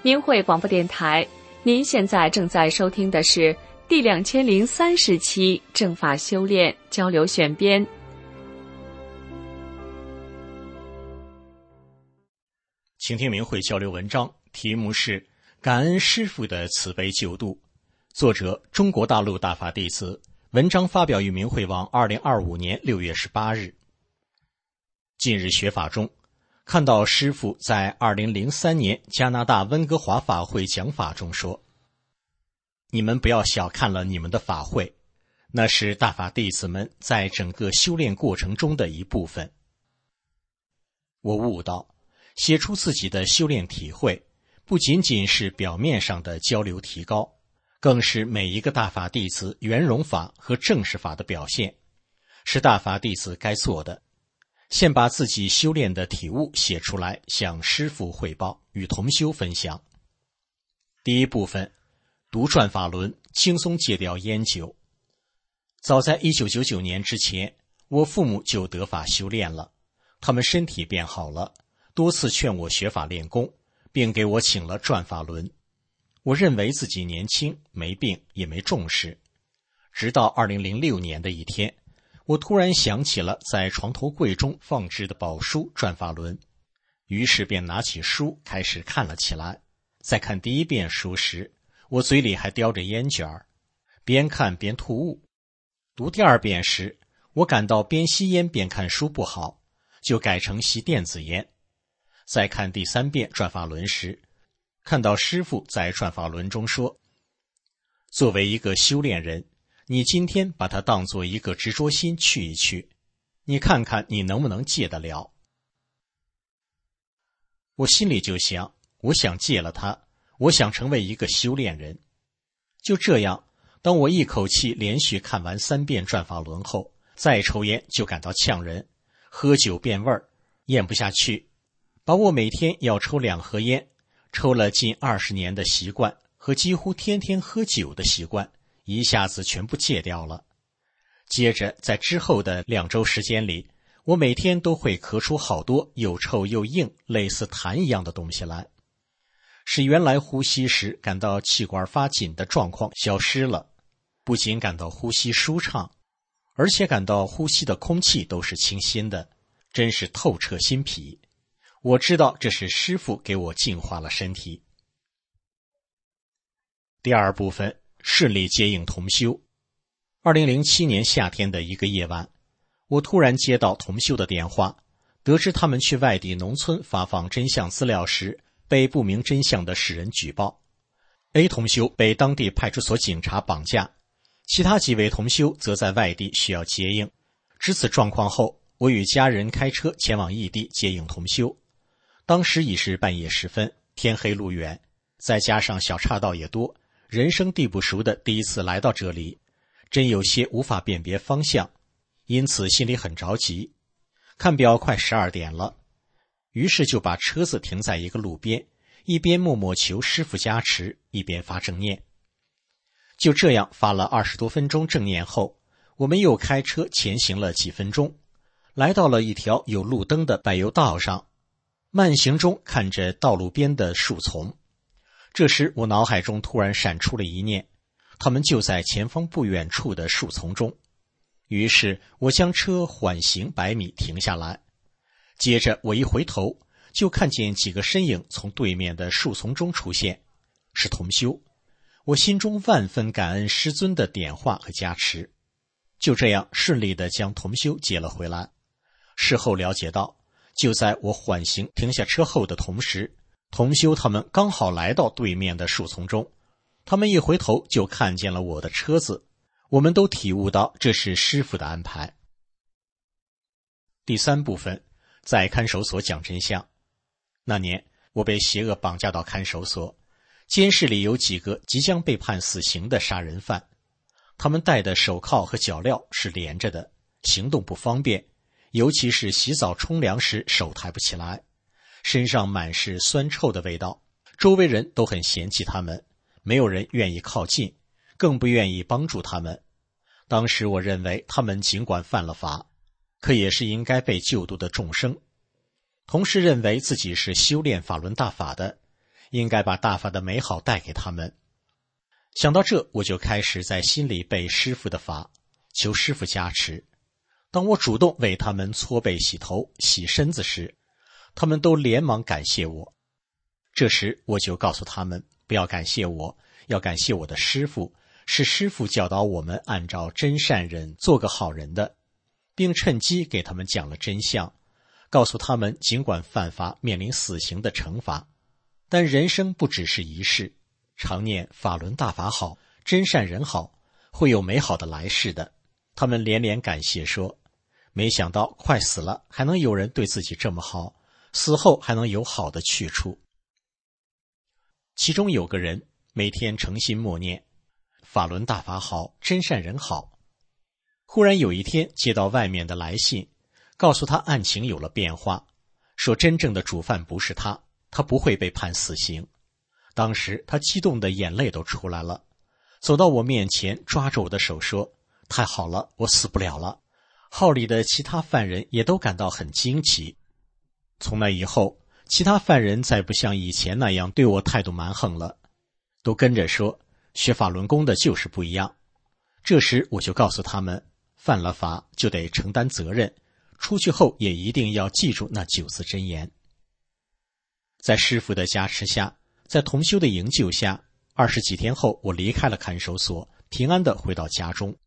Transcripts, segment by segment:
明慧广播电台，您现在正在收听的是第2030期正法修炼交流选编。 请听明慧交流文章，题目是感恩师父的慈悲救度，作者中国大陆大法弟子，文章发表于明慧网2025年6月18日。近日学法中看到师父在2003年加拿大温哥华法会讲法中说，你们不要小看了你们的法会，那是大法弟子们在整个修炼过程中的一部分。我悟到，写出自己的修炼体会，不仅仅是表面上的交流提高，更是每一个大法弟子圆融法和正式法的表现，是大法弟子该做的。先把自己修炼的体悟写出来，向师父汇报，与同修分享。第一部分，读转法轮，轻松戒掉烟酒。早在1999年之前，我父母就得法修炼了，他们身体变好了，多次劝我学法练功，并给我请了转法轮。我认为自己年轻，没病，也没重视。直到2006年的一天，我突然想起了在床头柜中放置的宝书转法轮，于是便拿起书开始看了起来。在看第一遍书时，我嘴里还叼着烟卷儿，边看边吐雾。读第二遍时，我感到边吸烟边看书不好，就改成吸电子烟。在看第三遍转法轮时，看到师父在转法轮中说，作为一个修炼人，你今天把它当作一个执着心去一去，你看看你能不能戒得了。我心里就想，我想戒了它，我想成为一个修炼人。就这样，当我一口气连续看完3遍转法轮后，再抽烟就感到呛人，喝酒变味儿，咽不下去，把我每天要抽2盒烟，抽了近20年的习惯和几乎天天喝酒的习惯一下子全部戒掉了。接着在之后的2周时间里，我每天都会咳出好多又臭又硬类似痰一样的东西来，使原来呼吸时感到气管发紧的状况消失了。不仅感到呼吸舒畅，而且感到呼吸的空气都是清新的，真是透彻心脾。我知道这是师父给我净化了身体。第二部分，顺利接应同修。2007年夏天的一个夜晚，我突然接到同修的电话，得知他们去外地农村发放真相资料时，被不明真相的世人举报。A 同修被当地派出所警察绑架，其他几位同修则在外地需要接应。知此状况后，我与家人开车前往异地接应同修。当时已是半夜时分，天黑路远，再加上小岔道也多，人生地不熟的第一次来到这里，真有些无法辨别方向，因此心里很着急。看表快12点了，于是就把车子停在一个路边，一边默默求师父加持，一边发正念。就这样发了20多分钟正念后，我们又开车前行了几分钟，来到了一条有路灯的柏油道上。慢行中看着道路边的树丛，这时我脑海中突然闪出了一念，他们就在前方不远处的树丛中。于是我将车缓行100米停下来，接着我一回头，就看见几个身影从对面的树丛中出现，是同修。我心中万分感恩师尊的点化和加持，就这样顺利地将同修接了回来。事后了解到，就在我缓行停下车后的同时，同修他们刚好来到对面的树丛中，他们一回头就看见了我的车子，我们都体悟到这是师父的安排。第三部分，在看守所讲真相。那年我被邪恶绑架到看守所，监室里有几个即将被判死刑的杀人犯，他们戴的手铐和脚镣是连着的，行动不方便，尤其是洗澡冲凉时手抬不起来，身上满是酸臭的味道，周围人都很嫌弃他们，没有人愿意靠近，更不愿意帮助他们。当时我认为他们尽管犯了法，可也是应该被救度的众生，同时认为自己是修炼法轮大法的， 应该把大法的美好带给他们。想到这，我就开始在心里背师父的法，求师父加持。当我主动为他们搓背洗头洗身子时，他们都连忙感谢我。这时我就告诉他们，不要感谢我，要感谢我的师父，是师父教导我们按照真善忍做个好人的，并趁机给他们讲了真相，告诉他们尽管犯法面临死刑的惩罚，但人生不只是一世，常念法轮大法好，真善人好，会有美好的来世的。他们连连感谢说，没想到快死了还能有人对自己这么好，死后还能有好的去处。其中有个人每天诚心默念法轮大法好，真善人好。忽然有一天接到外面的来信，告诉他案情有了变化，说真正的主犯不是他，他不会被判死刑。当时他激动的眼泪都出来了，走到我面前抓着我的手说，太好了，我死不了了。号里的其他犯人也都感到很惊奇。从那以后，其他犯人再不像以前那样对我态度蛮横了，都跟着说学法轮功的就是不一样。这时我就告诉他们，犯了法就得承担责任，出去后也一定要记住那9字真言。在师父的加持下，在同修的营救下，20几天后我离开了看守所，平安地回到家中。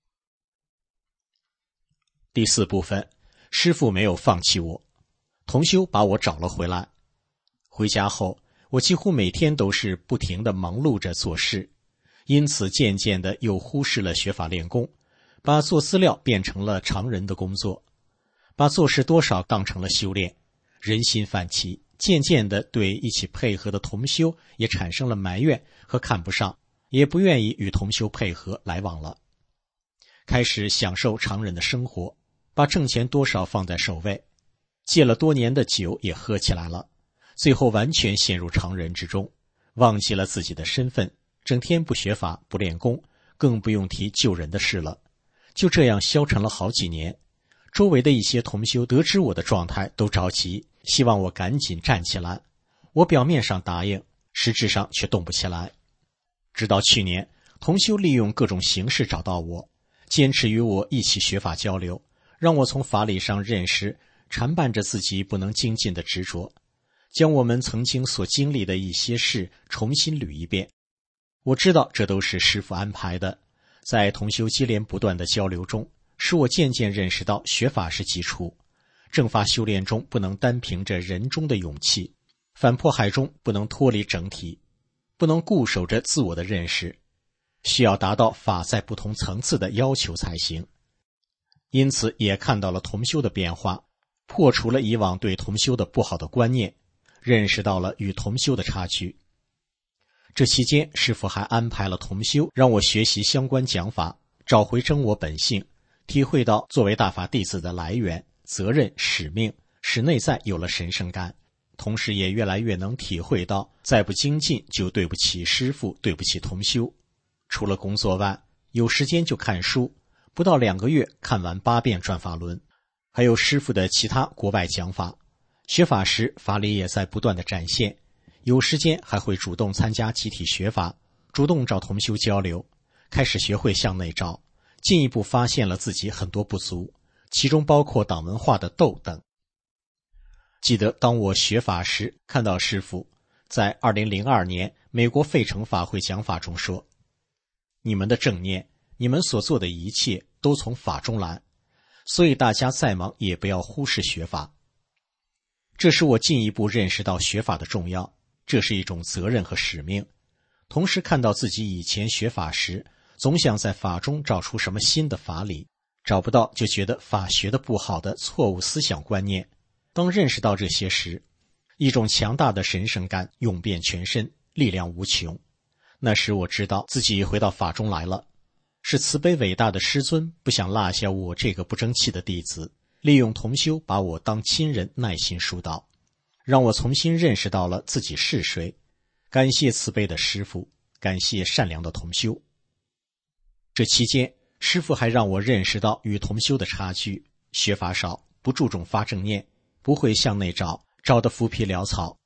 第4部分，师父没有放弃我，同修把我找了回来。回家后，我几乎每天都是不停地忙碌着做事，因此渐渐地又忽视了学法练功，把做资料变成了常人的工作，把做事多少当成了修炼。人心泛起，渐渐地对一起配合的同修也产生了埋怨和看不上，也不愿意与同修配合来往了。开始享受常人的生活，把挣钱多少放在首位，戒了多年的酒也喝起来了，最后完全陷入常人之中，忘记了自己的身份，整天不学法不练功，更不用提救人的事了。就这样消沉了好几年，周围的一些同修得知我的状态都着急，希望我赶紧站起来。我表面上答应，实质上却动不起来。直到去年，同修利用各种形式找到我，坚持与我一起学法交流，让我从法理上认识缠绊着自己不能精进的执着，将我们曾经所经历的一些事重新捋一遍。我知道这都是师父安排的，在同修接连不断的交流中，使我渐渐认识到学法是基础，正法修炼中不能单凭着人中的勇气，反迫害中不能脱离整体，不能固守着自我的认识，需要达到法在不同层次的要求才行。因此也看到了同修的变化，破除了以往对同修的不好的观念，认识到了与同修的差距。这期间，师父还安排了同修让我学习相关讲法，找回真我本性，体会到作为大法弟子的来源、责任、使命，使内在有了神圣感。同时也越来越能体会到，再不精进就对不起师父，对不起同修。除了工作外，有时间就看书，不到2个月看完8遍转法轮，还有师父的其他国外讲法。学法时法理也在不断的展现，有时间还会主动参加集体学法，主动找同修交流，开始学会向内找，进一步发现了自己很多不足，其中包括党文化的斗等。记得当我学法时，看到师父在2002年美国费城法会讲法中说，你们的正念，你们所做的一切都从法中来，所以大家再忙也不要忽视学法。这使我进一步认识到学法的重要，这是一种责任和使命。同时看到自己以前学法时，总想在法中找出什么新的法理，找不到就觉得法学的不好的错误思想观念。当认识到这些时，一种强大的神圣感涌遍全身，力量无穷。那时我知道自己回到法中来了，是慈悲伟大的师尊不想落下我这个不争气的弟子，利用同修把我当亲人耐心疏导，让我重新认识到了自己是谁。感谢慈悲的师父，感谢善良的同修。这期间，师父还让我认识到与同修的差距，学法少，不注重发正念，不会向内找，找得浮皮潦草。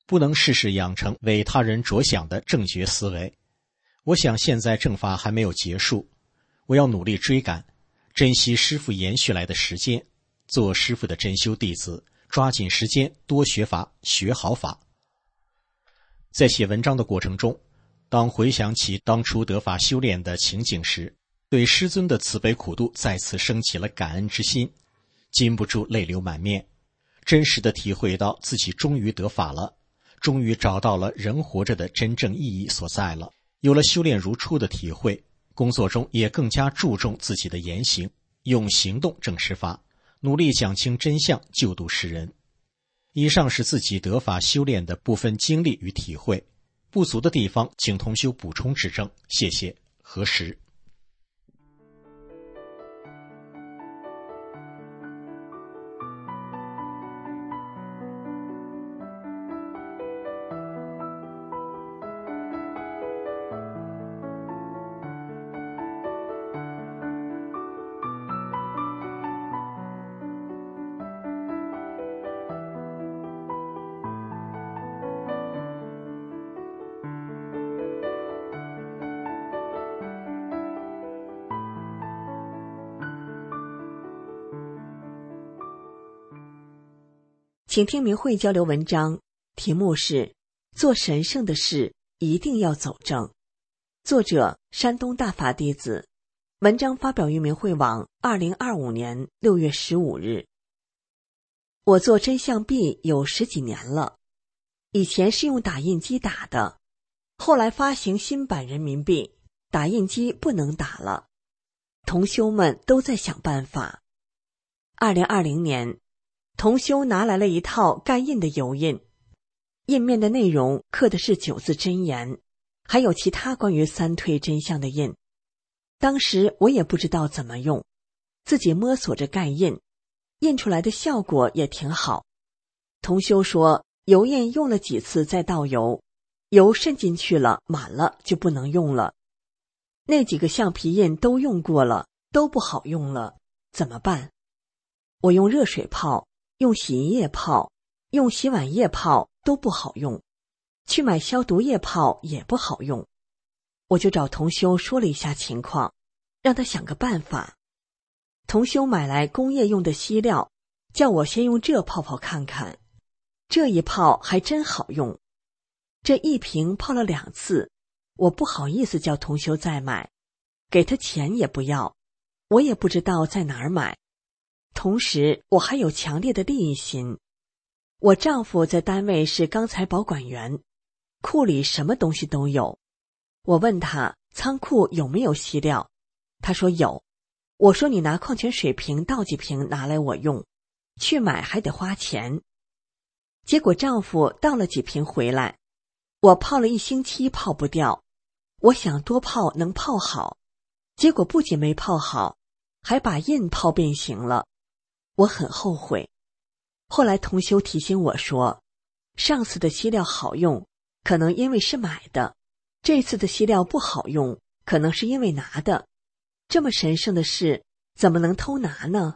不能事事养成为他人着想的正确思维。我想现在政法还没有结束，我要努力追赶，珍惜师父延续来的时间，做师父的真修弟子，抓紧时间多学法，学好法。在写文章的过程中，当回想起当初得法修炼的情景时，对师尊的慈悲苦度再次升起了感恩之心，禁不住泪流满面，真实的体会到自己终于得法了，终于找到了人活着的真正意义所在了。有了修炼如初的体会，工作中也更加注重自己的言行，用行动证实法，努力讲清真相，救度世人。以上是自己得法修炼的部分经历与体会，不足的地方请同修补充指正，谢谢。何时？ 请听明慧交流文章，题目是做神圣的事一定要走正，作者山东大法弟子，文章发表于明慧网2025年6月15日。我做真相币有10几年了，以前是用打印机打的，后来发行新版人民币，打印机不能打了，同修们都在想办法。2020年同修拿来了一套盖印的油印，印面的内容刻的是9字真言，还有其他关于三退真相的印。当时我也不知道怎么用，自己摸索着盖印，印出来的效果也挺好。同修说油印用了几次再倒油，油渗进去了，满了就不能用了。那几个橡皮印都用过了，都不好用了，怎么办？我用热水泡，用洗衣液泡，用洗碗液泡都不好用，去买消毒液泡也不好用。我就找同修说了一下情况，让他想个办法。同修买来工业用的锡料，叫我先用这泡泡看看。这一泡还真好用，这一瓶泡了2次，我不好意思叫同修再买，给他钱也不要，我也不知道在哪儿买。同时我还有强烈的利益心，我丈夫在单位是钢材保管员，库里什么东西都有。我问他仓库有没有锡料，他说有。我说你拿矿泉水瓶倒几瓶拿来我用，去买还得花钱。结果丈夫倒了几瓶回来，我泡了1星期泡不掉，我想多泡能泡好，结果不仅没泡好，还把印泡变形了。我很后悔。后来同修提醒我说，上次的锡料好用，可能因为是买的，这次的锡料不好用，可能是因为拿的。这么神圣的事，怎么能偷拿呢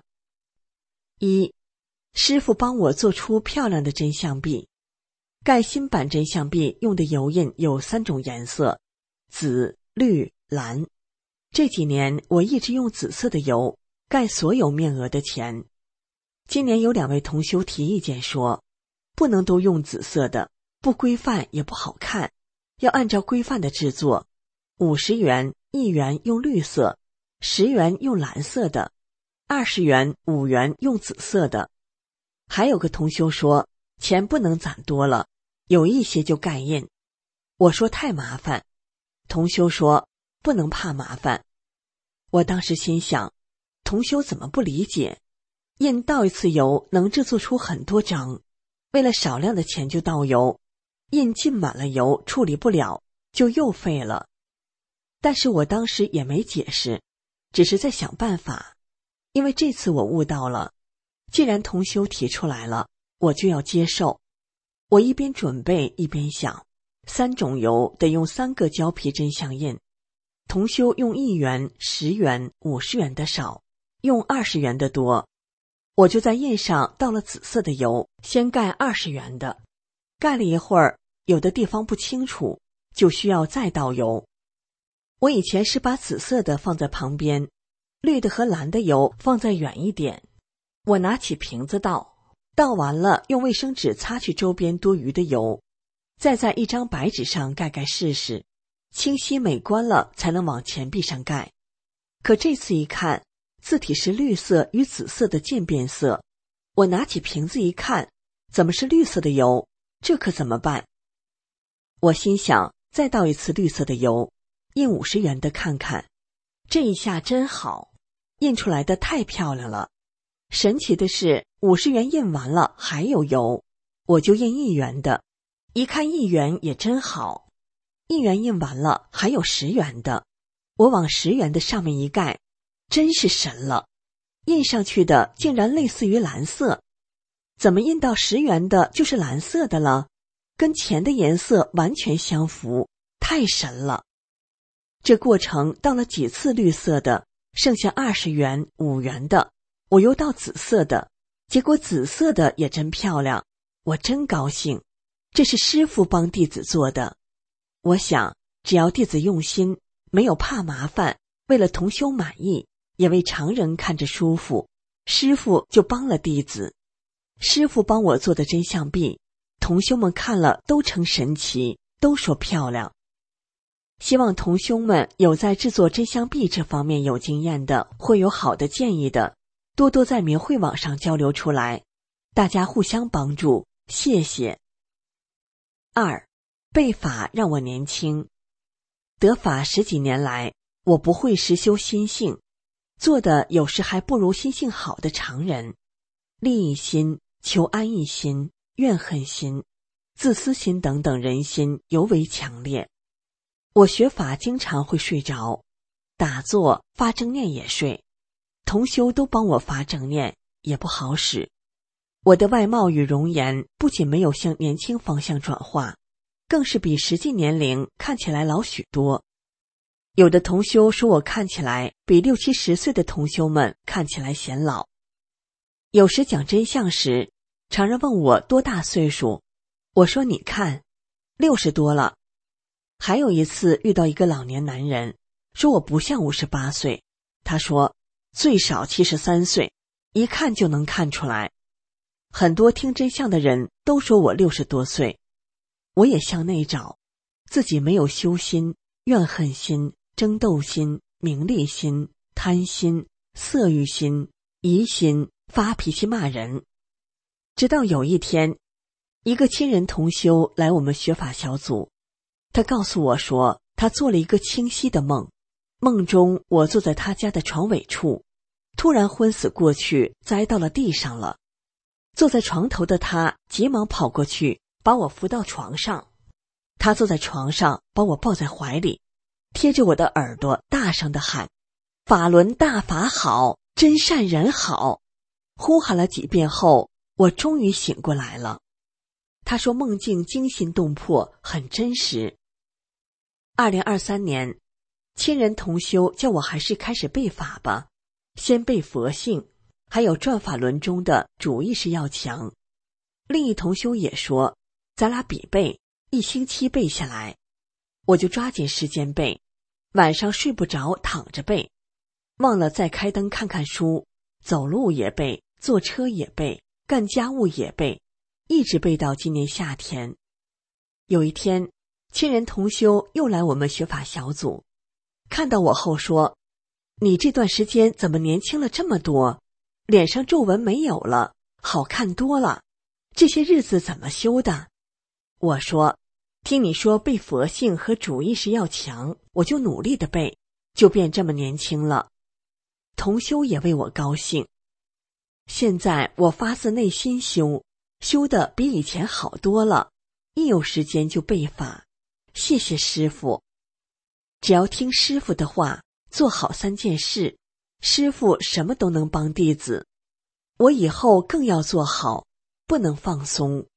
？1. 师父帮我做出漂亮的真相币。盖新版真相币用的油印有3种颜色，紫、绿、蓝。这几年我一直用紫色的油盖所有面额的钱。今年有2位同修提意见说，不能都用紫色的，不规范也不好看，要按照规范的制作。50元、1元用绿色，10元用蓝色的，20元、5元用紫色的。还有个同修说，钱不能攒多了，有一些就盖印。我说太麻烦，同修说不能怕麻烦。我当时心想，同修怎么不理解？印倒一次油能制作出很多张，为了少量的钱就倒油，印浸满了油处理不了，就又废了。但是我当时也没解释，只是在想办法。因为这次我悟到了，既然同修提出来了，我就要接受。我一边准备一边想，3种油得用3个胶皮真相印，同修用1元、10元、50元的少，用20元的多。我就在印上倒了紫色的油，先盖20元的， 盖了一会儿，有的地方不清楚，就需要再倒油。我以前是把紫色的放在旁边，绿的和蓝的油放在远一点。我拿起瓶子倒完了，用卫生纸擦去周边多余的油，再在一张白纸上盖盖试试，清晰美观了才能往钱币上盖。可这次一看，字体是绿色与紫色的渐变色，我拿起瓶子一看，怎么是绿色的油？这可怎么办？我心想，再倒一次绿色的油，印50元的看看。这一下真好，印出来的太漂亮了。神奇的是，50元印完了还有油，我就印1元的。一看1元也真好，1元印完了还有10元的，我往10元的上面一盖，真是神了，印上去的竟然类似于蓝色。怎么印到10元的就是蓝色的了？跟钱的颜色完全相符，太神了。这过程到了几次绿色的，剩下20元、5元的，我又到紫色的，结果紫色的也真漂亮，我真高兴。这是师傅帮弟子做的。我想，只要弟子用心，没有怕麻烦，为了同修满意，也为常人看着舒服，师傅就帮了弟子。师傅帮我做的真相币，同修们看了都称神奇，都说漂亮。希望同修们有在制作真相币这方面有经验的，会有好的建议的，多多在明慧网上交流出来，大家互相帮助，谢谢。2. 背法让我年轻。得法10几年来，我不会实修心性，做的有时还不如心性好的常人。利益心、求安逸心、怨恨心、自私心等等人心尤为强烈。我学法经常会睡着，打坐发正念也睡，同修都帮我发正念，也不好使。我的外貌与容颜不仅没有向年轻方向转化，更是比实际年龄看起来老许多。有的同修说我看起来比60、70岁的同修们看起来显老。有时讲真相时，常人问我多大岁数，我说你看，60多了。还有一次遇到一个老年男人，说我不像58岁，他说最少73岁，一看就能看出来。很多听真相的人都说我60多岁，我也向内找，自己没有修心、怨恨心、争斗心、名利心、贪心、色欲心、疑心、发脾气骂人。直到有一天，一个亲人同修来我们学法小组，他告诉我说，他做了一个清晰的梦，梦中我坐在他家的床尾处，突然昏死过去，栽到了地上了。坐在床头的他急忙跑过去，把我扶到床上。他坐在床上，把我抱在怀里，贴着我的耳朵大声地喊：法轮大法好，真善人好。呼喊了几遍后，我终于醒过来了。他说梦境惊心动魄，很真实。2023年，亲人同修叫我还是开始背法吧，先背佛性，还有转法轮中的主意识要强。另一同修也说，咱俩比背，1星期背下来。我就抓紧时间背，晚上睡不着躺着背，忘了再开灯看看书，走路也背，坐车也背，干家务也背，一直背到今年夏天。有一天，亲人同修又来我们学法小组，看到我后说，你这段时间怎么年轻了这么多，脸上皱纹没有了，好看多了，这些日子怎么修的？我说，听你说背佛性和主意识要强，我就努力的背，就变这么年轻了。同修也为我高兴。现在我发自内心修，修的比以前好多了，一有时间就背法。谢谢师父。只要听师父的话，做好3件事，师父什么都能帮弟子。我以后更要做好，不能放松。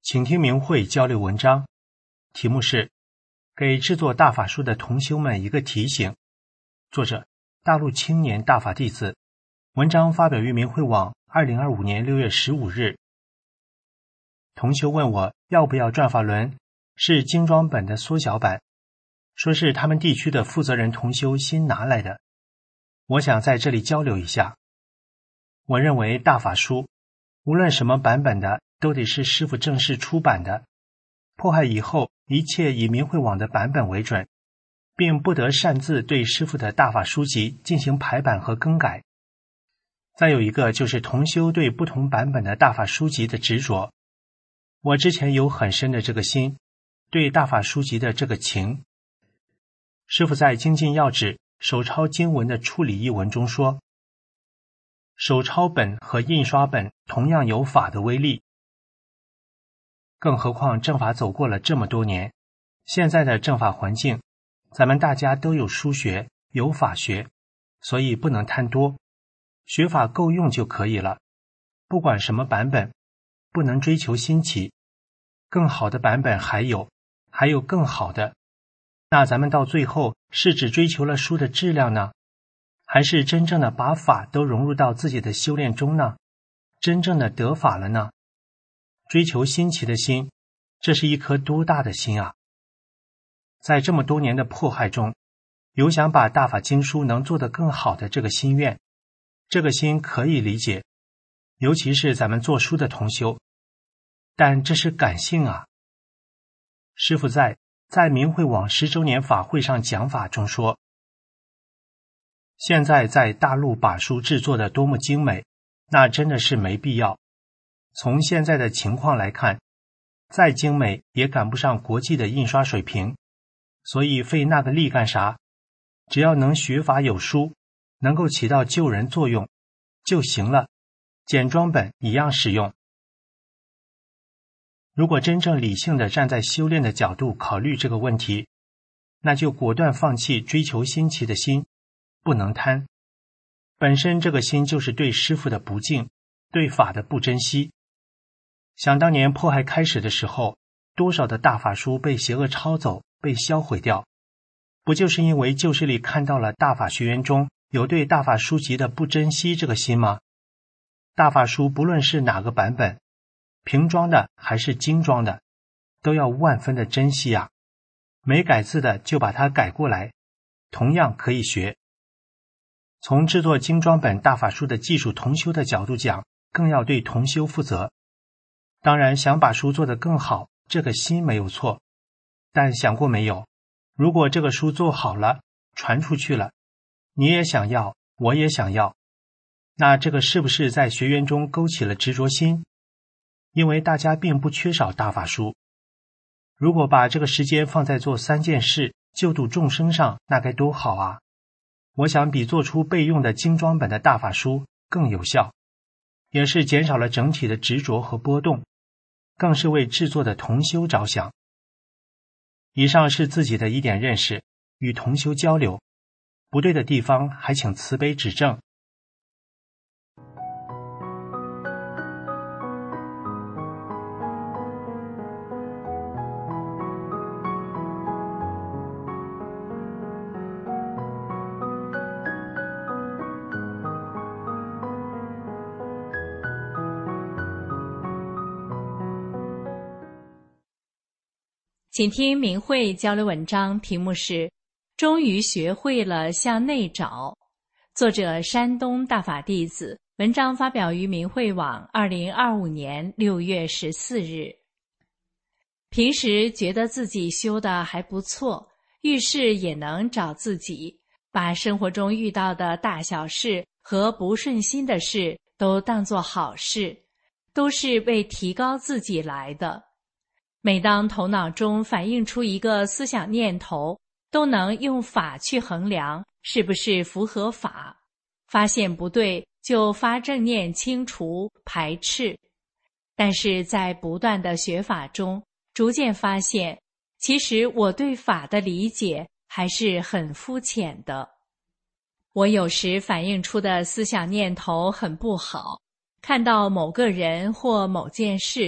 请听明慧交流文章，题目是给制作大法书的同修们一个提醒。作者大陆青年大法弟子，文章发表于明慧网2025年6月15日。同修问我要不要转法轮，是精装本的缩小版，说是他们地区的负责人同修新拿来的，我想在这里交流一下。我认为大法书无论什么版本的都得是师父正式出版的，迫害以后一切以明慧网的版本为准，并不得擅自对师父的大法书籍进行排版和更改。再有一个就是同修对不同版本的大法书籍的执着，我之前有很深的这个心，对大法书籍的这个情。师父在精进要旨手抄经文的处理一文中说，手抄本和印刷本同样有法的威力，更何况正法走过了这么多年，现在的正法环境，咱们大家都有书学，有法学，所以不能贪多，学法够用就可以了。不管什么版本，不能追求新奇，更好的版本还有更好的。那咱们到最后是只追求了书的质量呢，还是真正的把法都融入到自己的修炼中呢？真正的得法了呢？追求新奇的心，这是一颗多大的心啊！在这么多年的迫害中，有想把大法经书能做得更好的这个心愿，这个心可以理解，尤其是咱们做书的同修，但这是感性啊。师父在明慧网10周年法会上讲法中说，现在在大陆把书制作的多么精美，那真的是没必要。从现在的情况来看，再精美也赶不上国际的印刷水平，所以费那个力干啥？只要能学法有书，能够起到救人作用就行了，简装本一样使用。如果真正理性的站在修炼的角度考虑这个问题，那就果断放弃追求新奇的心，不能贪。本身这个心就是对师父的不敬，对法的不珍惜。想当年迫害开始的时候，多少的大法书被邪恶抄走，被销毁掉，不就是因为旧势力看到了大法学员中有对大法书籍的不珍惜这个心吗？大法书不论是哪个版本，平装的还是精装的，都要万分的珍惜啊！没改字的就把它改过来，同样可以学。从制作精装本大法书的技术同修的角度讲，更要对同修负责。当然想把书做得更好，这个心没有错，但想过没有，如果这个书做好了，传出去了，你也想要，我也想要，那这个是不是在学员中勾起了执着心？因为大家并不缺少大法书，如果把这个时间放在做3件事救度众生上，那该多好啊！我想比做出备用的精装本的大法书更有效，也是减少了整体的执着和波动，更是为制作的同修着想。以上是自己的一点认识，与同修交流，不对的地方还请慈悲指正。 请听明慧交流文章，题目是终于学会了向内找，作者山东大法弟子，文章发表于明慧网2025年6月14日。平时觉得自己修的还不错，遇事也能找自己，把生活中遇到的大小事和不顺心的事都当作好事，都是为提高自己来的。每当头脑中反映出一个思想念头，都能用法去衡量是不是符合法，发现不对就发正念清除排斥。但是在不断的学法中，逐渐发现其实我对法的理解还是很肤浅的。我有时反映出的思想念头很不好，看到某个人或某件事，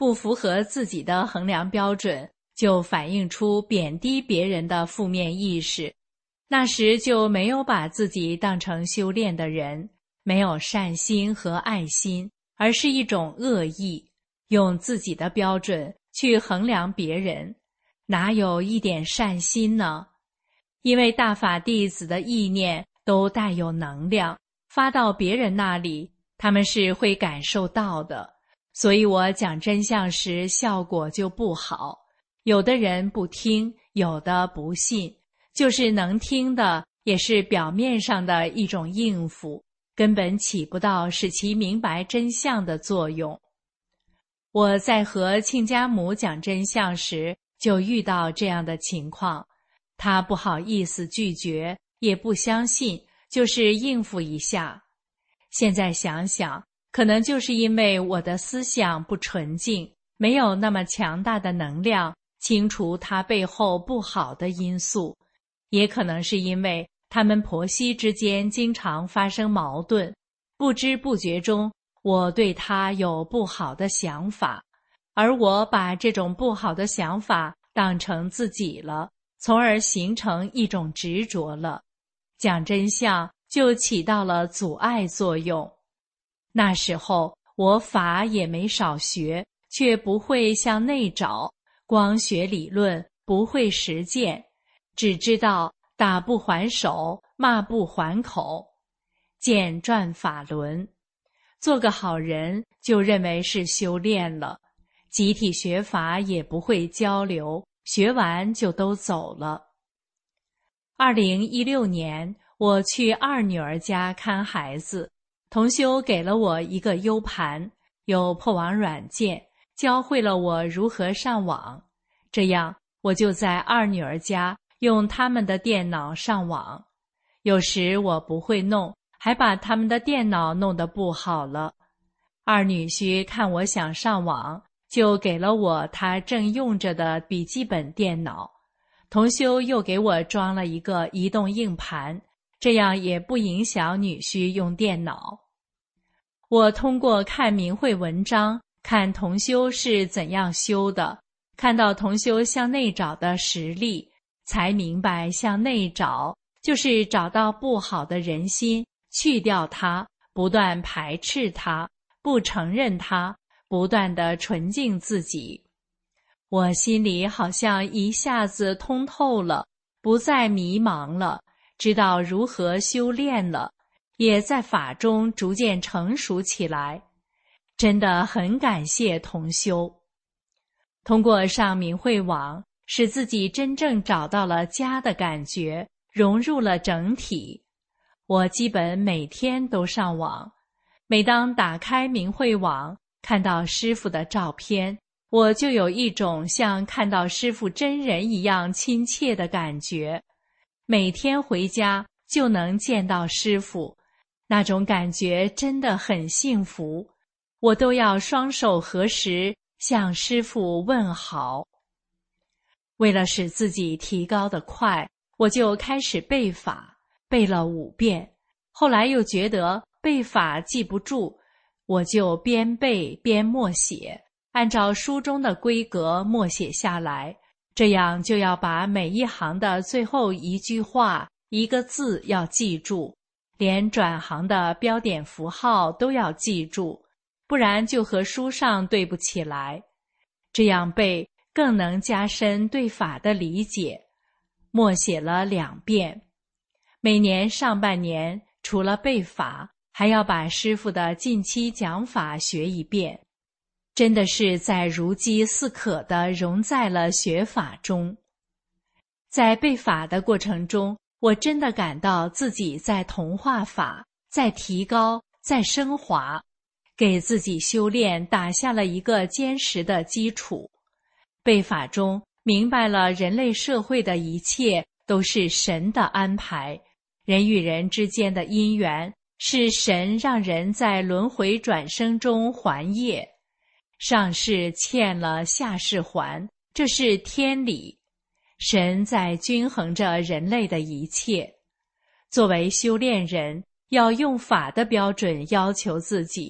不符合自己的衡量标准，就反映出贬低别人的负面意识。那时就没有把自己当成修炼的人，没有善心和爱心，而是一种恶意，用自己的标准去衡量别人，哪有一点善心呢？因为大法弟子的意念都带有能量，发到别人那里，他们是会感受到的，所以我讲真相时效果就不好。有的人不听，有的不信，就是能听的也是表面上的一种应付，根本起不到使其明白真相的作用。我在和亲家母讲真相时就遇到这样的情况，他不好意思拒绝，也不相信，就是应付一下。现在想想，可能就是因为我的思想不纯净，没有那么强大的能量清除他背后不好的因素，也可能是因为他们婆媳之间经常发生矛盾，不知不觉中我对他有不好的想法，而我把这种不好的想法当成自己了，从而形成一种执着了，讲真相就起到了阻碍作用。那时候我法也没少学，却不会向内找，光学理论，不会实践，只知道打不还手，骂不还口，见转法轮。做个好人就认为是修炼了，集体学法也不会交流，学完就都走了。2016年，我去二女儿家看孩子，同修给了我一个 U 盘，有破网软件，教会了我如何上网。这样，我就在二女儿家用他们的电脑上网。有时我不会弄，还把他们的电脑弄得不好了。二女婿看我想上网，就给了我他正用着的笔记本电脑。同修又给我装了一个移动硬盘，这样也不影响女婿用电脑。我通过看明慧文章，看同修是怎样修的，看到同修向内找的实力，才明白向内找就是找到不好的人心，去掉它，不断排斥它，不承认它，不断地纯净自己。我心里好像一下子通透了，不再迷茫了，知道如何修炼了，也在法中逐渐成熟起来。真的很感谢同修。通过上明慧网，使自己真正找到了家的感觉，融入了整体。我基本每天都上网，每当打开明慧网，看到师父的照片，我就有一种像看到师父真人一样亲切的感觉。每天回家就能见到师父，那种感觉真的很幸福，我都要双手合十向师父问好。为了使自己提高得快，我就开始背法，背了5遍。后来又觉得背法记不住，我就边背边默写，按照书中的规格默写下来，这样就要把每一行的最后一句话、一个字要记住，连转行的标点符号都要记住，不然就和书上对不起来。这样背更能加深对法的理解。默写了2遍。每年上半年除了背法，还要把师父的近期讲法学一遍，真的是在如饥似渴地融在了学法中。在背法的过程中，我真的感到自己在同化法，在提高，在升华，给自己修炼打下了一个坚实的基础。背法中明白了人类社会的一切都是神的安排，人与人之间的因缘是神让人在轮回转生中还业，上世欠了下世还，这是天理。神在均衡着人类的一切。作为修炼人，要用法的标准要求自己，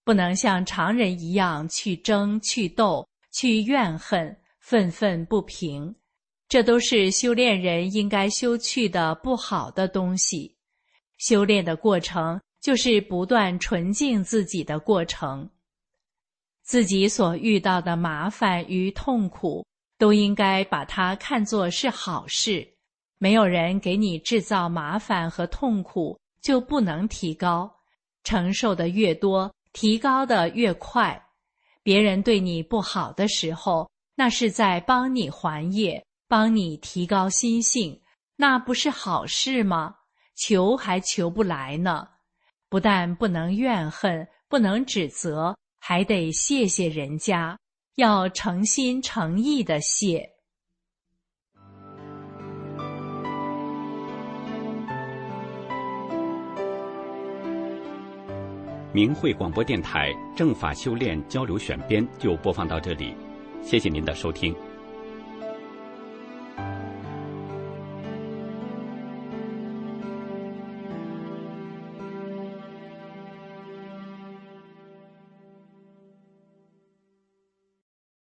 不能像常人一样去争、去斗、去怨恨、愤愤不平。这都是修炼人应该修去的不好的东西。修炼的过程就是不断纯净自己的过程。自己所遇到的麻烦与痛苦，都应该把它看作是好事。没有人给你制造麻烦和痛苦，就不能提高。承受的越多，提高的越快。别人对你不好的时候，那是在帮你还业，帮你提高心性，那不是好事吗？求还求不来呢。不但不能怨恨，不能指责，还得谢谢人家，要诚心诚意的谢。 明慧广播电台正法修炼交流选编就播放到这里，谢谢您的收听。